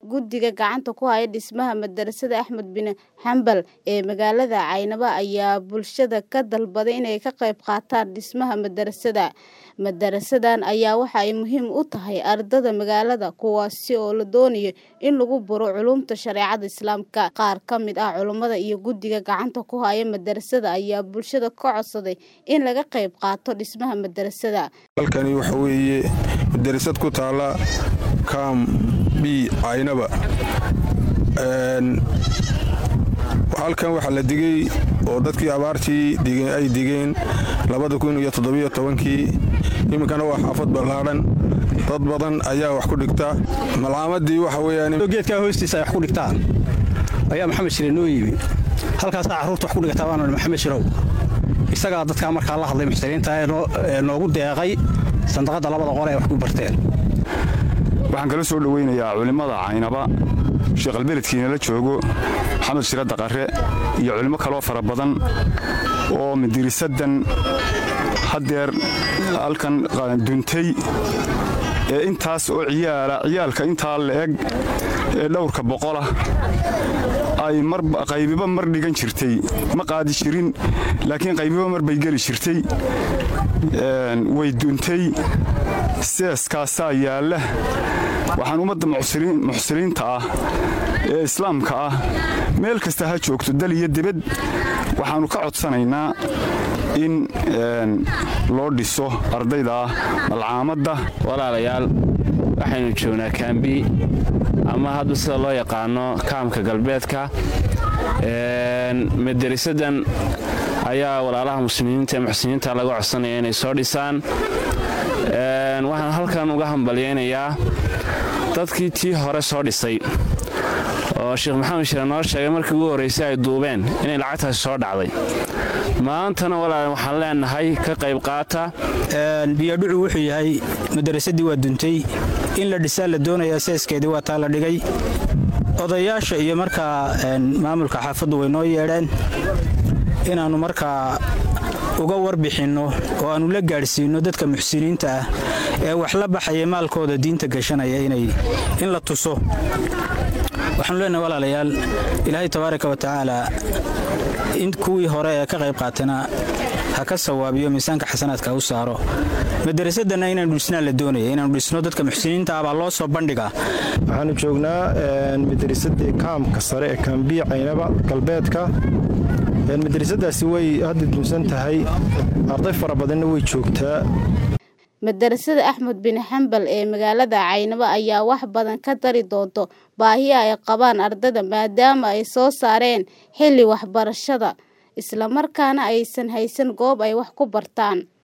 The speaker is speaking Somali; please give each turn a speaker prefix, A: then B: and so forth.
A: guddiga gacanta ku haya dhismaha madarasada Axmed bin Hanbal ee magaalada Caynaba ayaa bulshada ka dalbaday inay ka qayb qaataan dhismaha madarasada. Madarasadan ayaa waxa ay muhiim u tahay ardayda magaalada kuwaasi oo la doonayo in lagu baro culumta shariicada Islaamka. Qaar ka mid ah culimada iyo guddiga gacanta ku haya madarasada ayaa bulshada ka codsaday in laga qayb qaato dhismaha madarasada.
B: halkani waxa weeye madarasad ku taala Kambi Caynaba. halkan waxa la digay oo dadkii abaartii ay digeen 2017kii iminkana waa xaafad ballaaran dad badan ayaa wax ku dhigta malaamadii waxa weeyaan
C: geedka hoostiisa ay wax ku dhigtaan ayaa Maxamed Shire noo yimi halkaas caruurta wax ku dhigta waan Maxamed Shire isaga dadka markaa la hadlay muxtariinta noogu deeqay sanduuqada labada qore wax ku barteen.
D: waxaan kala soo dhaweynayaa culimada Caynaba Sheekh Albeledkiina la joogo Maxamed Shire Daqare iyo culimo kale oo fara badan oo madarisadan hadeer halkan duntay ee intaas oo ciyaalka inta la eg ee dhowrka boqola ay qaybiba mar dhigan jirtay ma qaadi jirin laakiin qaybiba mar bay gali jirtay way duntay seeskaas yaala waxaan ummadda muxsiriinta ah ee islaamka ah meel kasta ha joogto dal iyo dibad waxaanu ka codsanaynaa in loo dhiso ardayda malcaamadda.
E: walaalayaal waxaynu joognaa Kambi ama hadda sida loo yaqaano kaamka galbeedka madarisadan ayaa walaalaha muslimiinta ee muxsiniinta laga codsanaya inay soo dhisaan. waxaan halkan uga hambaleynayaa dadkii tii hore soo dhisay oo Sheekh Maxamed Shire noo sheegay markii ugu horeysay ay duubeen inay lacagtaas soo dhacday. maantana walaal waxaan leenahay ka qayb qaata.
C: biyadhucu wuxuu yahay madarasadii waa duntay in la dhisaa la doonayaa seeskeedii waa taa la dhigay odayaasha iyo markaa maamulka xaafaddu way noo yeedheen inaanu markaa uga warbixinno oo aanu la gaarsiino dadka muxsiniinta ah ee wax la baxaya maalkooda diinta gashanaya in la tuso. waxaan leenahay walaalayaal Ilaahay tabaaraka wa tacaala in kuwii hore ee ka qayb qaatana ha ka sawaabiyo miisaanka xasanaadka u saaro. madarasadana inaan dhisnaa la doonayo inaan dhisno dadka muxsiniinta ah baa loo soo bandhigaa.
F: waxaanu joognaa madarasadii kaamka sare ee Kambi Caynaba galbeedka. madarasadaasi way hadda dunsan tahay arday fara badanna way joogtaa.
A: madarasada Axmed bin Hanbal ee magaalada Caynaba ayaa wax badan ka dari doonto baahiyaha ay qabaan ardayda maadaama ay soo saareen xilli waxbarashada isla markaana aysan haysan goob ay wax ku bartaan.